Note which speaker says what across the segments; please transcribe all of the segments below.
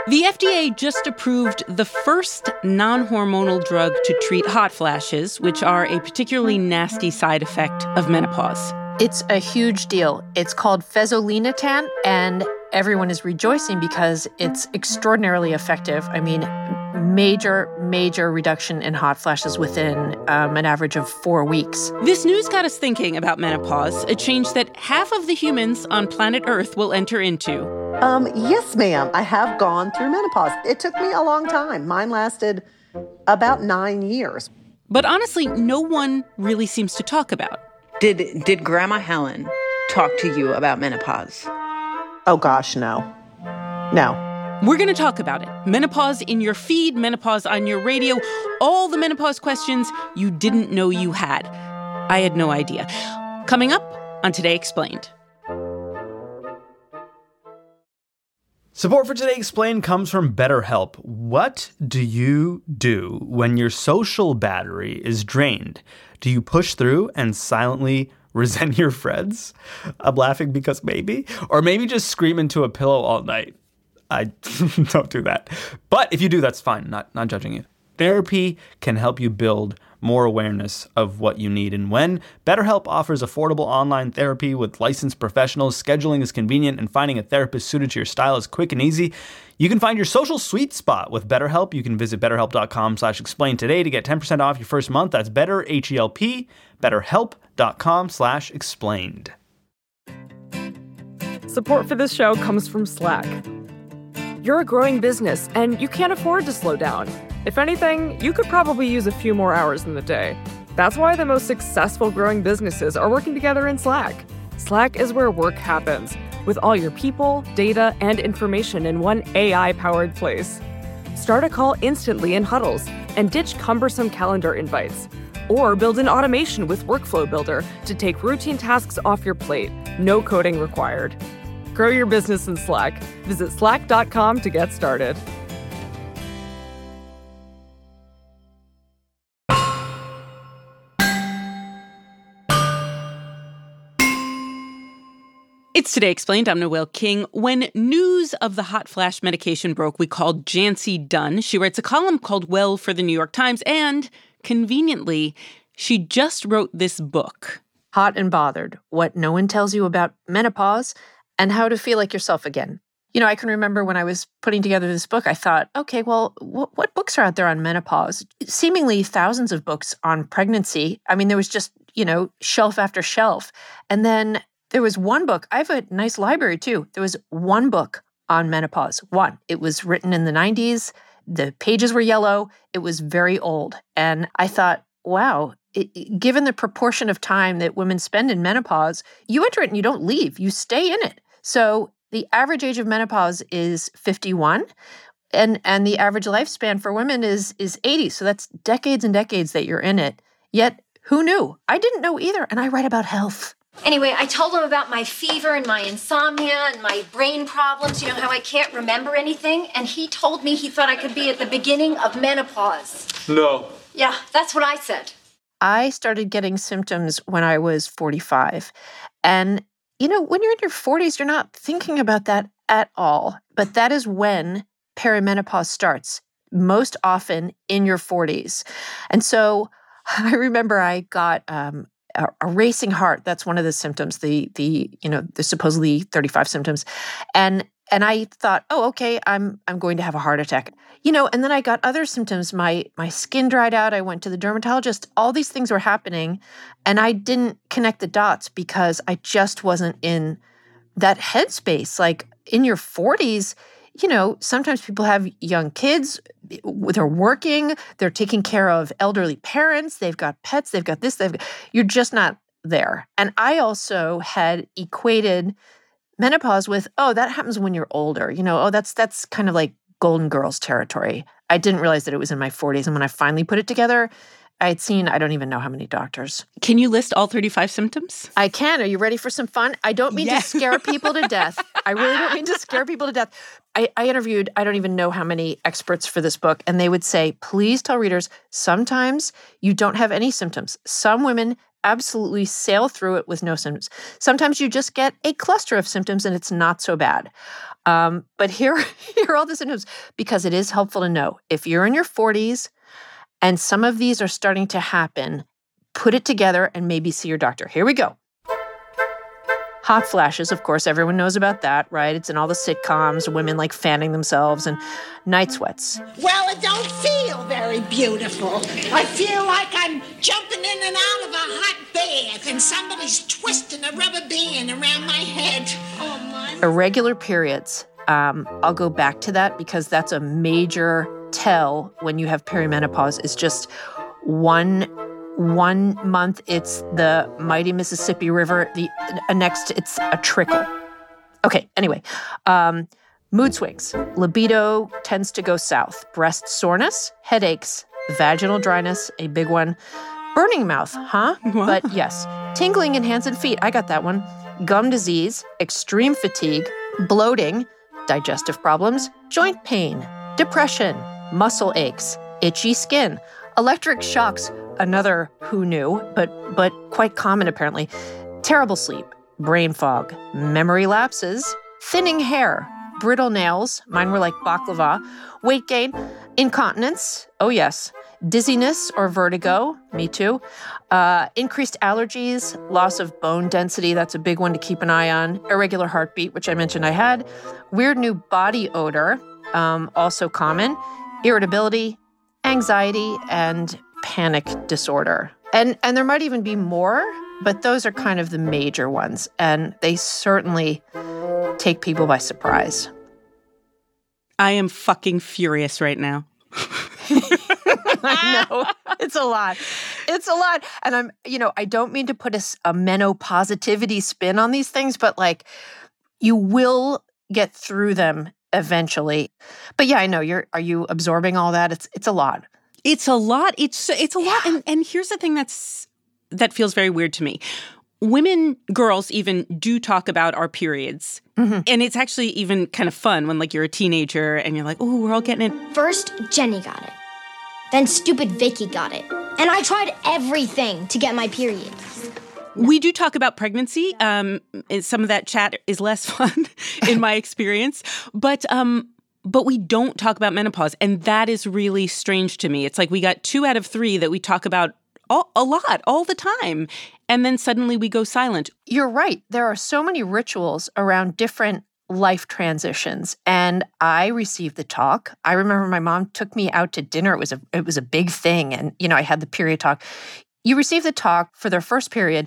Speaker 1: The FDA just approved the first non-hormonal drug to treat hot flashes, which are a particularly nasty side effect of menopause.
Speaker 2: It's a huge deal. It's called fezolinetant, and everyone is rejoicing because it's extraordinarily effective. I mean, major reduction in hot flashes within an average of 4 weeks.
Speaker 1: This news got us thinking about menopause, a change that half of the humans on planet Earth will enter into.
Speaker 3: Yes, ma'am. I have gone through menopause. It took me a long time. Mine lasted about 9 years.
Speaker 1: But honestly, no one really seems to talk about.
Speaker 4: Did Grandma Helen talk to you about menopause?
Speaker 3: Oh, gosh, no. No.
Speaker 1: We're going to talk about it. Menopause in your feed, menopause on your radio, all the menopause questions you didn't know you had. I had no idea. Coming up on Today Explained.
Speaker 5: Support for Today Explained comes from BetterHelp. What do you do when your social battery is drained? Do you push through and silently resent your friends? I'm laughing because maybe. Or maybe just scream into a pillow all night. I don't do that. But if you do, that's fine. Not judging you. Therapy can help you build more awareness of what you need. And when BetterHelp offers affordable online therapy with licensed professionals, scheduling is convenient, and finding a therapist suited to your style is quick and easy, you can find your social sweet spot with BetterHelp. You can visit BetterHelp.com/explain today to get 10% off your first month. That's BetterHelp, BetterHelp.com/explained.
Speaker 6: Support for this show comes from Slack. You're a growing business, and you can't afford to slow down. If anything, you could probably use a few more hours in the day. That's why the most successful growing businesses are working together in Slack. Slack is where work happens, with all your people, data, and information in one AI-powered place. Start a call instantly in huddles and ditch cumbersome calendar invites. Or build an automation with Workflow Builder to take routine tasks off your plate. No coding required. Grow your business in Slack. Visit slack.com to get started.
Speaker 1: It's Today Explained. I'm Noelle King. When news of the hot flash medication broke, we called Jancy Dunn. She writes a column called Well for the New York Times, and conveniently, she just wrote this book.
Speaker 2: Hot and Bothered, What No One Tells You About Menopause and How to Feel Like Yourself Again. You know, I can remember when I was putting together this book, I thought, okay, well, what books are out there on menopause? Seemingly thousands of books on pregnancy. I mean, there was just, shelf after shelf. And then there was one book. I have a nice library, too. There was one book on menopause. One. It was written in the 90s. The pages were yellow. It was very old. And I thought, wow, given the proportion of time that women spend in menopause, you enter it and you don't leave. You stay in it. So the average age of menopause is 51. And the average lifespan for women is 80. So that's decades and decades that you're in it. Yet, who knew? I didn't know either. And I write about health.
Speaker 7: Anyway, I told him about my fever and my insomnia and my brain problems, how I can't remember anything. And he told me he thought I could be at the beginning of menopause.
Speaker 5: No.
Speaker 7: Yeah, that's what I said.
Speaker 2: I started getting symptoms when I was 45. And, when you're in your 40s, you're not thinking about that at all. But that is when perimenopause starts, most often in your 40s. And so I remember I got a racing heart. That's one of the symptoms, the supposedly 35 symptoms. And I thought, oh, okay, I'm going to have a heart attack. And then I got other symptoms. My skin dried out. I went to the dermatologist. All these things were happening. And I didn't connect the dots because I just wasn't in that headspace. Like in your 40s, sometimes people have young kids, they're working, they're taking care of elderly parents, they've got pets, they've got this, you're just not there. And I also had equated menopause with, that happens when you're older. That's kind of like Golden Girls territory. I didn't realize that it was in my 40s. And when I finally put it together, I had seen, I don't even know how many doctors.
Speaker 1: Can you list all 35 symptoms?
Speaker 2: I can. Are you ready for some fun? I don't mean to scare people to death. I really don't mean to scare people to death. I interviewed, I don't even know how many experts for this book, and they would say, please tell readers, sometimes you don't have any symptoms. Some women absolutely sail through it with no symptoms. Sometimes you just get a cluster of symptoms and it's not so bad. But here are all the symptoms, because it is helpful to know. If you're in your 40s and some of these are starting to happen, put it together and maybe see your doctor. Here we go. Hot flashes, of course, everyone knows about that, right? It's in all the sitcoms, women like fanning themselves, and night sweats.
Speaker 8: Well, it don't feel very beautiful. I feel like I'm jumping in and out of a hot bath and somebody's twisting a rubber band around my head. Oh, my.
Speaker 2: Irregular periods. I'll go back to that because that's a major tell when you have perimenopause. It's just one month it's the mighty Mississippi River, the next it's a trickle. Okay, anyway, mood swings. Libido tends to go south. Breast soreness, headaches, vaginal dryness, a big one. Burning mouth, huh?
Speaker 1: What?
Speaker 2: But yes, tingling in hands and feet, I got that one. Gum disease, extreme fatigue, bloating, digestive problems, joint pain, depression, muscle aches, itchy skin, electric shocks, another who knew, but quite common apparently. Terrible sleep, brain fog, memory lapses, thinning hair, brittle nails, mine were like baklava, weight gain, incontinence, oh yes, dizziness or vertigo, me too, increased allergies, loss of bone density, that's a big one to keep an eye on, irregular heartbeat, which I mentioned I had, weird new body odor, also common, irritability, anxiety, and panic disorder. And there might even be more, but those are kind of the major ones. And they certainly take people by surprise.
Speaker 1: I am fucking furious right now.
Speaker 2: I know. It's a lot. It's a lot. And I don't mean to put a menopositivity spin on these things, but like you will get through them eventually. But yeah, I know are you absorbing all that? It's a lot.
Speaker 1: It's a lot. It's a lot. And here's the thing that feels very weird to me. Women, girls even do talk about our periods. Mm-hmm. And it's actually even kind of fun when like you're a teenager and you're like, oh, we're all getting it.
Speaker 9: First, Jenny got it. Then stupid Vicky got it. And I tried everything to get my period.
Speaker 1: We do talk about pregnancy. Some of that chat is less fun in my experience. But we don't talk about menopause. And that is really strange to me. It's like we got 2 out of 3 that we talk about a lot, all the time. And then suddenly we go silent.
Speaker 2: You're right. There are so many rituals around different life transitions. And I received the talk. I remember my mom took me out to dinner. It was a big thing. And, I had the period talk. You receive the talk for their first period.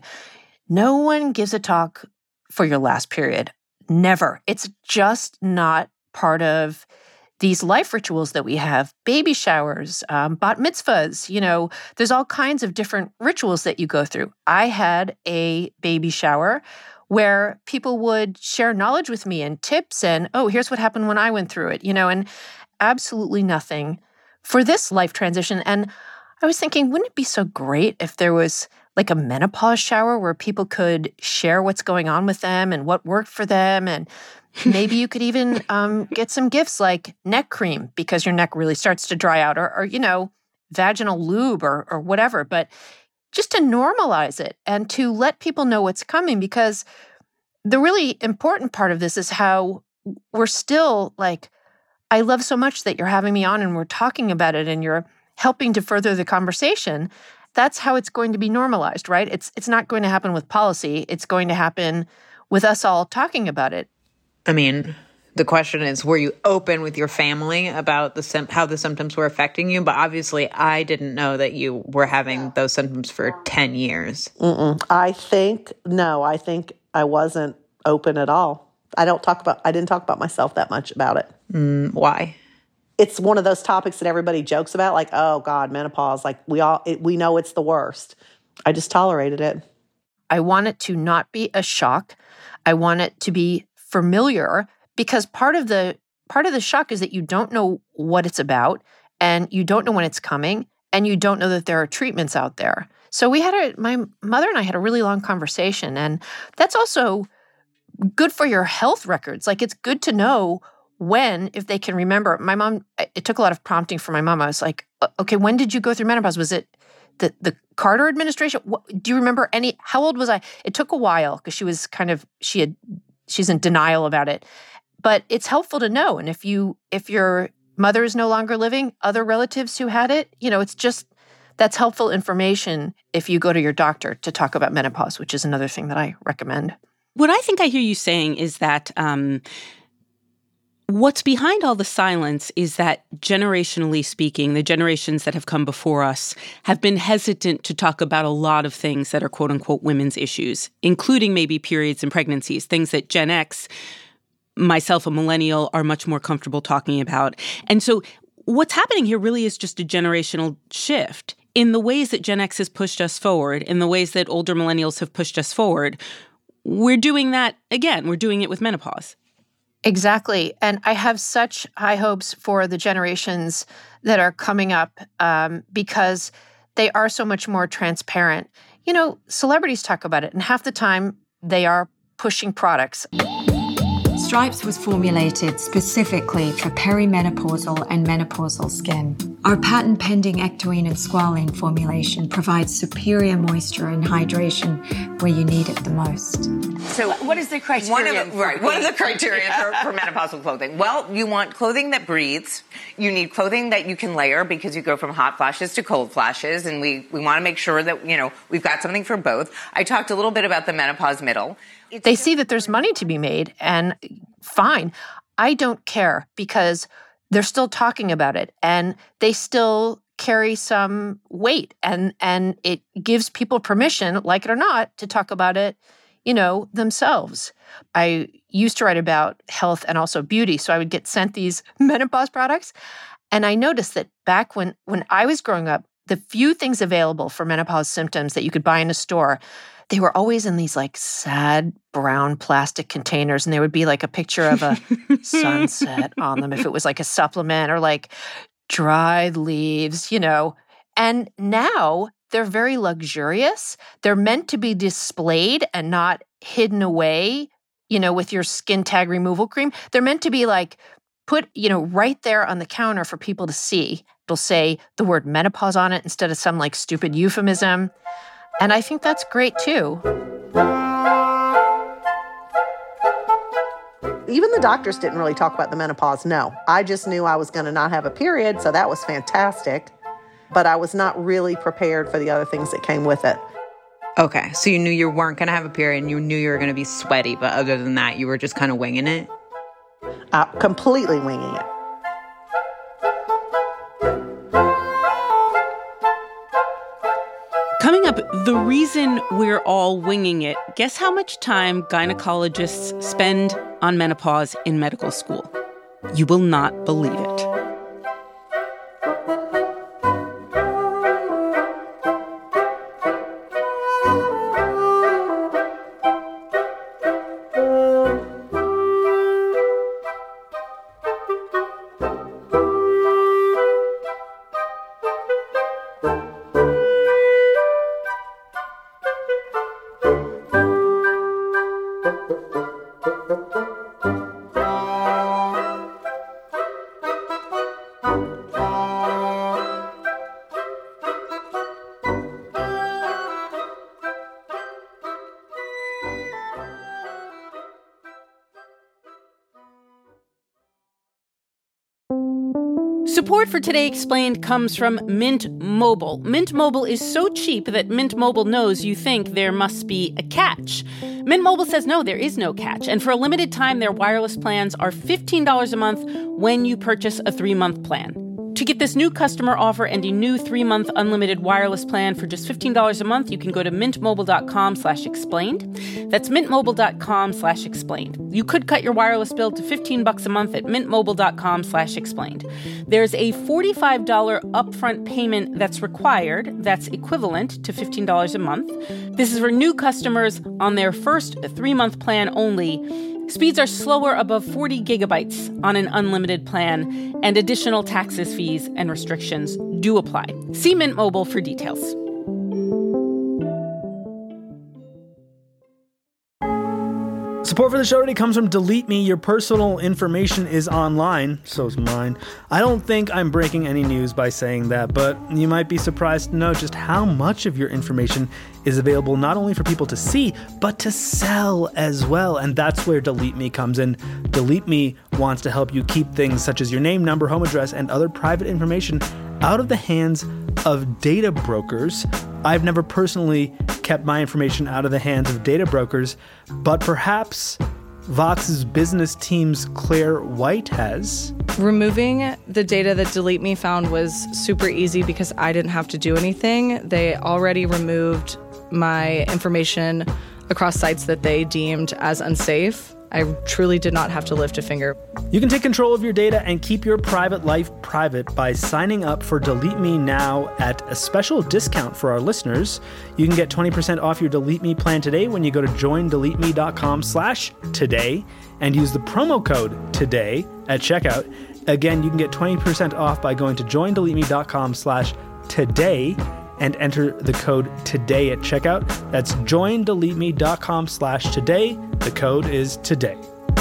Speaker 2: No one gives a talk for your last period. Never. It's just not part of these life rituals that we have. Baby showers, bat mitzvahs, there's all kinds of different rituals that you go through. I had a baby shower where people would share knowledge with me and tips and, oh, here's what happened when I went through it, and absolutely nothing for this life transition. And I was thinking, wouldn't it be so great if there was like a menopause shower where people could share what's going on with them and what worked for them? And maybe you could even get some gifts like neck cream because your neck really starts to dry out or vaginal lube or whatever. But just to normalize it and to let people know what's coming, because the really important part of this is how we're still like, I love so much that you're having me on and we're talking about it and you're helping to further the conversation. That's how it's going to be normalized, right? It's not going to happen with policy. It's going to happen with us all talking about it.
Speaker 4: I mean, the question is, were you open with your family about how the symptoms were affecting you? But obviously, I didn't know that you were having those symptoms for 10 years.
Speaker 3: I think I wasn't open at all. I didn't talk about myself that much about it.
Speaker 4: Why?
Speaker 3: It's one of those topics that everybody jokes about, like, oh God, menopause. Like we know it's the worst. I just tolerated it.
Speaker 2: I want it to not be a shock. I want it to be familiar, because part of the shock is that you don't know what it's about and you don't know when it's coming and you don't know that there are treatments out there. So my mother and I had a really long conversation, and that's also good for your health records. Like, it's good to know when, if they can remember. My mom, it took a lot of prompting for my mom. I was like, okay, when did you go through menopause? Was it the Carter administration. Do you remember how old was I? It took a while because she's in denial about it. But it's helpful to know. And if your mother is no longer living, other relatives who had it, that's helpful information if you go to your doctor to talk about menopause, which is another thing that I recommend.
Speaker 1: What I think I hear you saying is that what's behind all the silence is that, generationally speaking, the generations that have come before us have been hesitant to talk about a lot of things that are quote-unquote women's issues, including maybe periods and pregnancies, things that Gen X, myself a millennial, are much more comfortable talking about. And so what's happening here really is just a generational shift. In the ways that Gen X has pushed us forward, in the ways that older millennials have pushed us forward, we're doing that again. We're doing it with menopause.
Speaker 2: Exactly. And I have such high hopes for the generations that are coming up because they are so much more transparent. Celebrities talk about it, and half the time they are pushing products.
Speaker 10: Stripes was formulated specifically for perimenopausal and menopausal skin. Our patent-pending ectoine and squalene formulation provides superior moisture and hydration where you need it the most.
Speaker 11: So what is the criteria? One of the criteria for menopausal clothing. Well, you want clothing that breathes. You need clothing that you can layer because you go from hot flashes to cold flashes, and we want to make sure that, we've got something for both. I talked a little bit about the menopause middle.
Speaker 2: They see that there's money to be made, and fine. I don't care because they're still talking about it, and they still carry some weight, and it gives people permission, like it or not, to talk about it, themselves. I used to write about health and also beauty, so I would get sent these menopause products, and I noticed that back when I was growing up, the few things available for menopause symptoms that you could buy in a store, they were always in these sad brown plastic containers, and there would be a picture of a sunset on them if it was a supplement, or dried leaves, And now they're very luxurious. They're meant to be displayed and not hidden away, with your skin tag removal cream. They're meant to be put, right there on the counter for people to see. It'll say the word menopause on it instead of some stupid euphemism. And I think that's great, too.
Speaker 3: Even the doctors didn't really talk about the menopause, no. I just knew I was going to not have a period, so that was fantastic. But I was not really prepared for the other things that came with it.
Speaker 4: Okay, so you knew you weren't going to have a period and you knew you were going to be sweaty, but other than that, you were just kind of winging it?
Speaker 3: Completely winging it.
Speaker 1: Coming up, the reason we're all winging it. Guess how much time gynecologists spend on menopause in medical school? You will not believe it. Support for Today Explained comes from Mint Mobile. Mint Mobile is so cheap that Mint Mobile knows you think there must be a catch. Mint Mobile says no, there is no catch. And for a limited time, their wireless plans are $15 a month when you purchase a 3-month plan. To get this new customer offer and a new 3-month unlimited wireless plan for just $15 a month, you can go to mintmobile.com/explained. That's mintmobile.com/explained. You could cut your wireless bill to $15 a month at mintmobile.com/explained. There's a $45 upfront payment that's required. That's equivalent to $15 a month. This is for new customers on their first 3-month plan only. Speeds are slower above 40 gigabytes on an unlimited plan, and additional taxes, fees, and restrictions do apply. See Mint Mobile for details.
Speaker 5: Support for the show today comes from Delete Me. Your personal information is online, so is mine. I don't think I'm breaking any news by saying that, but you might be surprised to know just how much of your information is available not only for people to see, but to sell as well. And that's where Delete Me comes in. Delete Me wants to help you keep things such as your name, number, home address, and other private information out of the hands of data brokers. I've never personally kept my information out of the hands of data brokers, but perhaps Vox's business team's Claire White has.
Speaker 12: Removing the data that Delete Me found was super easy because I didn't have to do anything. They already removed my information across sites that they deemed as unsafe. I truly did not have to lift a finger.
Speaker 5: You can take control of your data and keep your private life private by signing up for Delete Me now at a special discount for our listeners. You can get 20% off your Delete Me plan today when you go to joindeleteme.com/today and use the promo code TODAY at checkout. Again, you can get 20% off by going to joindeleteme.com/today and enter the code TODAY at checkout. That's joindeleteme.com/today. The code is TODAY.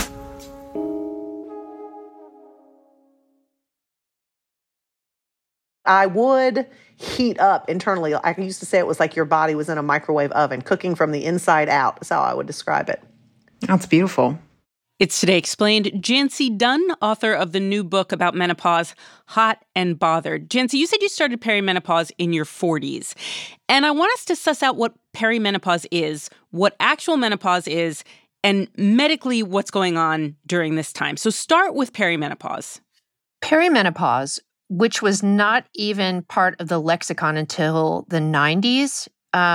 Speaker 3: I would heat up internally. I used to say it was like your body was in a microwave oven, cooking from the inside out. That's how I would describe it.
Speaker 4: That's beautiful.
Speaker 1: It's Today Explained. Jancy Dunn, author of the new book about menopause, Hot and Bothered. Jancy, you said you started perimenopause in your 40s. And I want us to suss out what perimenopause is, what actual menopause is, and medically what's going on during this time. So start with perimenopause.
Speaker 2: Perimenopause, which was not even part of the lexicon until the 90s,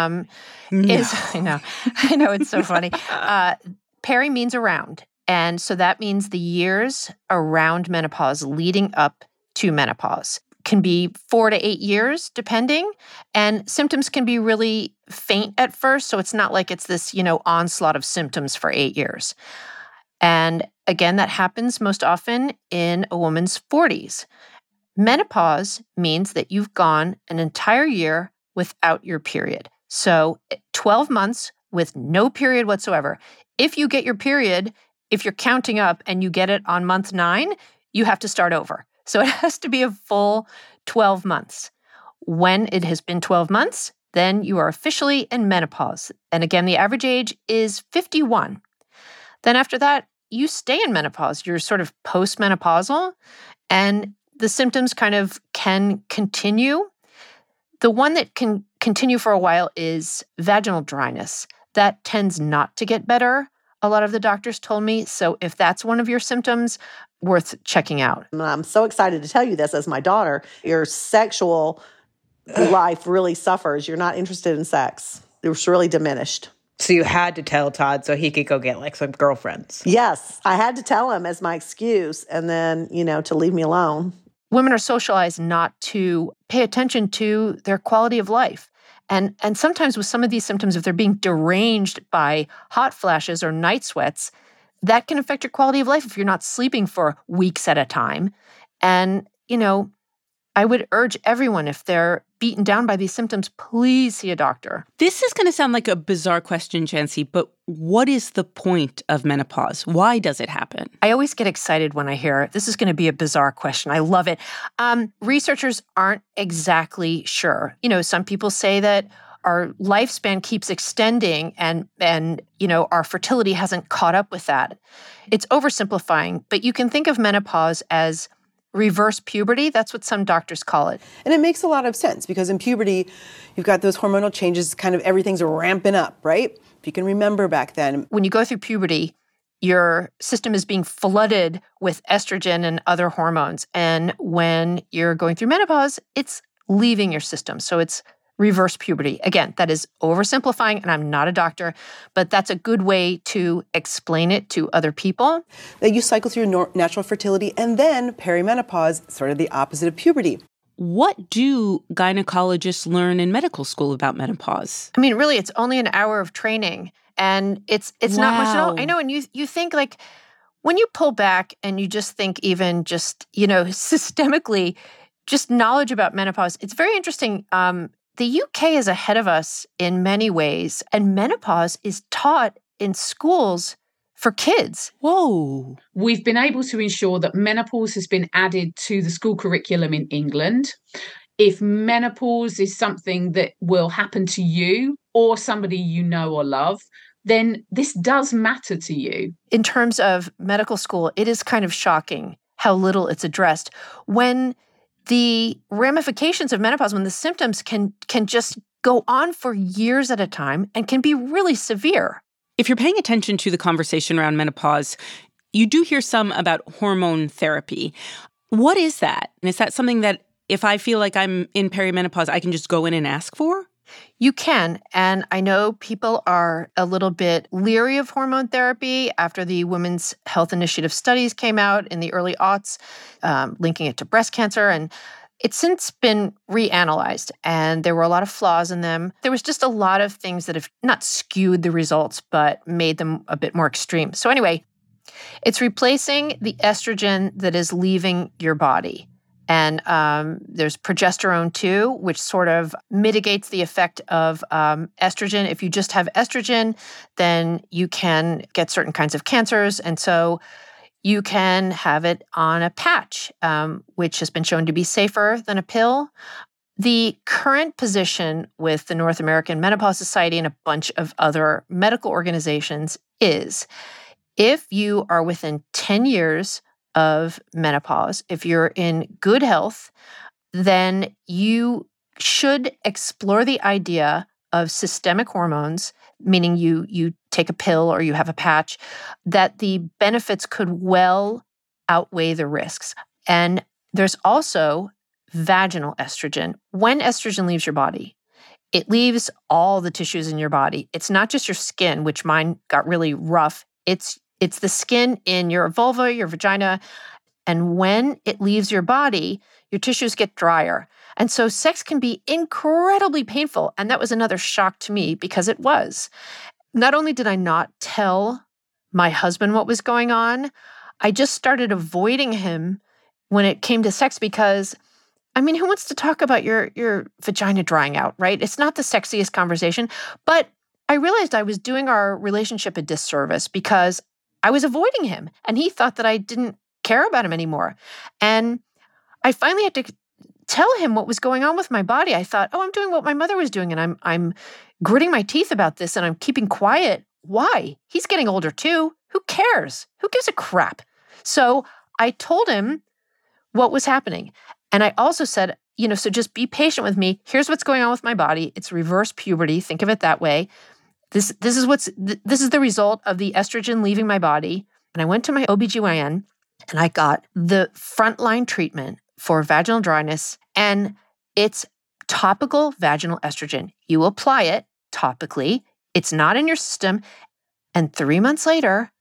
Speaker 2: is, I know, it's so funny. Peri means around. And so that means the years around menopause leading up to menopause can be 4 to 8 years, depending. And symptoms can be really faint at first. So it's not like it's this, onslaught of symptoms for 8 years. And again, that happens most often in a woman's 40s. Menopause means that you've gone an entire year without your period. So 12 months with no period whatsoever. If you get your period, if you're counting up and you get it on month 9, you have to start over. So it has to be a full 12 months. When it has been 12 months, then you are officially in menopause. And again, the average age is 51. Then after that, you stay in menopause. You're sort of postmenopausal, and the symptoms kind of can continue. The one that can continue for a while is vaginal dryness. That tends not to get better, a lot of the doctors told me. So if that's one of your symptoms, worth checking out.
Speaker 3: And I'm so excited to tell you this as my daughter. Your sexual life really suffers. You're not interested in sex. It's really diminished.
Speaker 4: So you had to tell Todd so he could go get some girlfriends.
Speaker 3: Yes, I had to tell him as my excuse and then, to leave me alone.
Speaker 2: Women are socialized not to pay attention to their quality of life. And sometimes with some of these symptoms, if they're being deranged by hot flashes or night sweats, that can affect your quality of life if you're not sleeping for weeks at a time. And, I would urge everyone, if they're beaten down by these symptoms, please see a doctor.
Speaker 1: This is going to sound like a bizarre question, Jancy, but what is the point of menopause? Why does it happen?
Speaker 2: I always get excited when I hear this is going to be a bizarre question. I love it. Researchers aren't exactly sure. Some people say that our lifespan keeps extending and our fertility hasn't caught up with that. It's oversimplifying, but you can think of menopause as reverse puberty. That's what some doctors call it.
Speaker 13: And it makes a lot of sense because in puberty, you've got those hormonal changes, kind of everything's ramping up, right? If you can remember back then.
Speaker 2: When you go through puberty, your system is being flooded with estrogen and other hormones. And when you're going through menopause, it's leaving your system. So it's reverse puberty. Again, that is oversimplifying, and I'm not a doctor, but that's a good way to explain it to other people.
Speaker 13: That you cycle through natural fertility, and then perimenopause, sort of the opposite of puberty.
Speaker 1: What do gynecologists learn in medical school about menopause?
Speaker 2: I mean, really, it's only an hour of training, and it's not much at all. I know, and you think when you pull back and you just think even systemically, just knowledge about menopause, it's very interesting. The UK is ahead of us in many ways, and menopause is taught in schools for kids.
Speaker 1: Whoa.
Speaker 14: We've been able to ensure that menopause has been added to the school curriculum in England. If menopause is something that will happen to you or somebody you know or love, then this does matter to you.
Speaker 2: In terms of medical school, it is kind of shocking how little it's addressed. When the ramifications of menopause, when the symptoms can just go on for years at a time and can be really severe.
Speaker 1: If you're paying attention to the conversation around menopause, you do hear some about hormone therapy. What is that? And is that something that if I feel like I'm in perimenopause, I can just go in and ask for?
Speaker 2: You can. And I know people are a little bit leery of hormone therapy after the Women's Health Initiative studies came out in the early aughts, linking it to breast cancer. And it's since been reanalyzed, and there were a lot of flaws in them. There was just a lot of things that have not skewed the results, but made them a bit more extreme. So anyway, it's replacing the estrogen that is leaving your body. And there's progesterone too, which sort of mitigates the effect of estrogen. If you just have estrogen, then you can get certain kinds of cancers. And so you can have it on a patch, which has been shown to be safer than a pill. The current position with the North American Menopause Society and a bunch of other medical organizations is if you are within 10 years of menopause, if you're in good health, then you should explore the idea of systemic hormones, meaning you take a pill or you have a patch, that the benefits could well outweigh the risks. And there's also vaginal estrogen. When estrogen leaves your body, it leaves all the tissues in your body. It's not just your skin, which mine got really rough. It's the skin in your vulva, your vagina. And when it leaves your body, your tissues get drier. And so sex can be incredibly painful. And that was another shock to me because it was. Not only did I not tell my husband what was going on, I just started avoiding him when it came to sex because, I mean, who wants to talk about your vagina drying out, right? It's not the sexiest conversation. But I realized I was doing our relationship a disservice because I was avoiding him. And he thought that I didn't care about him anymore. And I finally had to tell him what was going on with my body. I thought, I'm doing what my mother was doing, and I'm gritting my teeth about this, and I'm keeping quiet. Why? He's getting older too. Who cares? Who gives a crap? So I told him what was happening. And I also said, so just be patient with me. Here's what's going on with my body. It's reverse puberty. Think of it that way. This is the result of the estrogen leaving my body. And I went to my OBGYN and I got the frontline treatment for vaginal dryness, and it's topical vaginal estrogen. You apply it topically. It's not in your system. And 3 months later,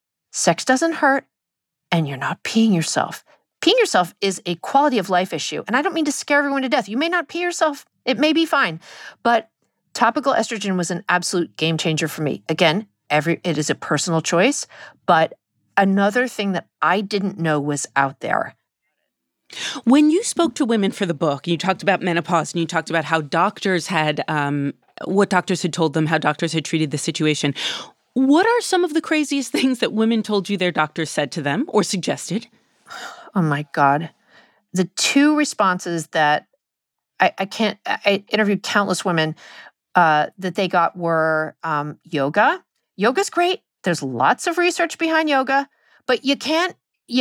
Speaker 2: sex doesn't hurt and you're not peeing yourself. Peeing yourself is a quality of life issue. And I don't mean to scare everyone to death. You may not pee yourself. It may be fine. But topical estrogen was an absolute game changer for me. Again, it is a personal choice. But another thing that I didn't know was out there.
Speaker 1: When you spoke to women for the book, you talked about menopause and you talked about how doctors had, what doctors had told them, how doctors had treated the situation. What are some of the craziest things that women told you their doctors said to them or suggested?
Speaker 2: Oh my God. The two responses that I interviewed countless women that they got were yoga. Yoga's great. There's lots of research behind yoga, but you can't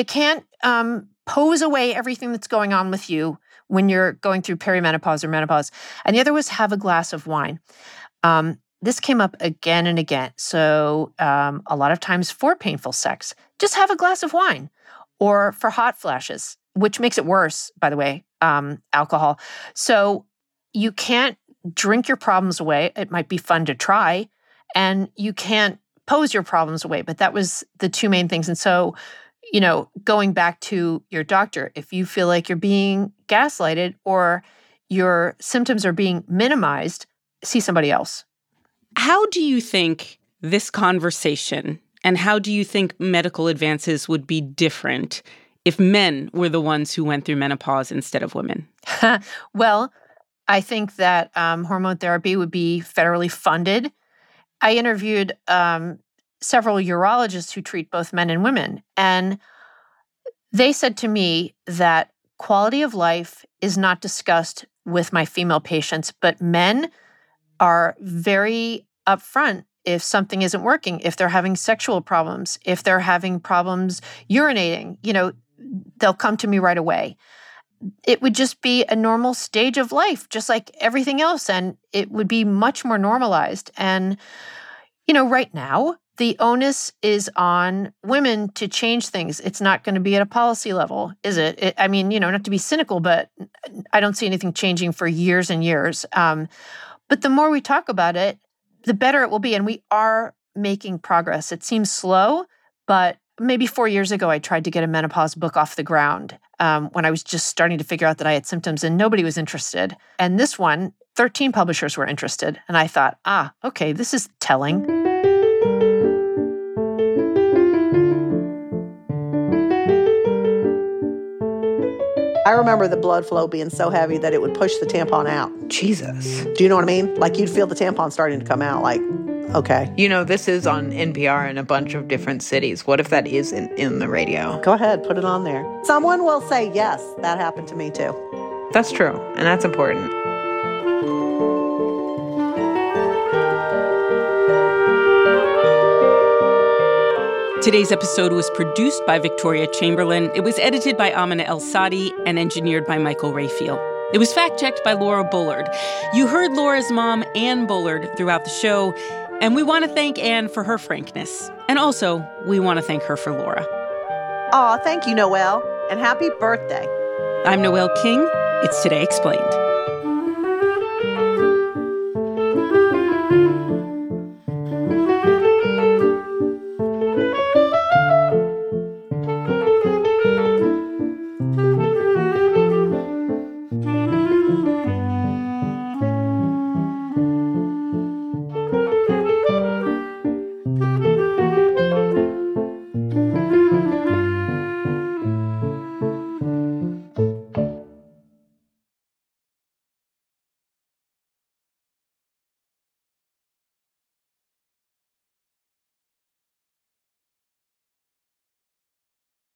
Speaker 2: pose away everything that's going on with you when you're going through perimenopause or menopause. And the other was have a glass of wine. This came up again and again. So a lot of times for painful sex, just have a glass of wine, or for hot flashes, which makes it worse, by the way, alcohol. So you can't drink your problems away. It might be fun to try, and you can't pose your problems away. But that was the two main things. And so, going back to your doctor, if you feel like you're being gaslighted or your symptoms are being minimized, see somebody else.
Speaker 1: How do you think this conversation and how do you think medical advances would be different if men were the ones who went through menopause instead of women?
Speaker 2: Well, I think that hormone therapy would be federally funded. I interviewed several urologists who treat both men and women. And they said to me that quality of life is not discussed with my female patients, but men are very upfront if something isn't working, if they're having sexual problems, if they're having problems urinating, they'll come to me right away. It would just be a normal stage of life, just like everything else, and it would be much more normalized. And, right now, the onus is on women to change things. It's not going to be at a policy level, is it? Not to be cynical, but I don't see anything changing for years and years. But the more we talk about it, the better it will be. And we are making progress. It seems slow, but maybe 4 years ago, I tried to get a menopause book off the ground when I was just starting to figure out that I had symptoms and nobody was interested. And this one, 13 publishers were interested. And I thought, okay, this is telling.
Speaker 3: I remember the blood flow being so heavy that it would push the tampon out.
Speaker 4: Jesus.
Speaker 3: Do you know what I mean? Like you'd feel the tampon starting to come out, like, okay.
Speaker 4: This is on NPR in a bunch of different cities. What if that is in the radio?
Speaker 3: Go ahead, put it on there. Someone will say, yes, that happened to me too.
Speaker 4: That's true, and that's important.
Speaker 1: Today's episode was produced by Victoria Chamberlain. It was edited by Amina El-Sadi and engineered by Michael Rayfield. It was fact-checked by Laura Bullard. You heard Laura's mom, Ann Bullard, throughout the show, and we want to thank Ann for her frankness. And also, we want to thank her for Laura.
Speaker 3: Aw, thank you, Noelle, and happy birthday.
Speaker 1: I'm Noelle King. It's Today Explained.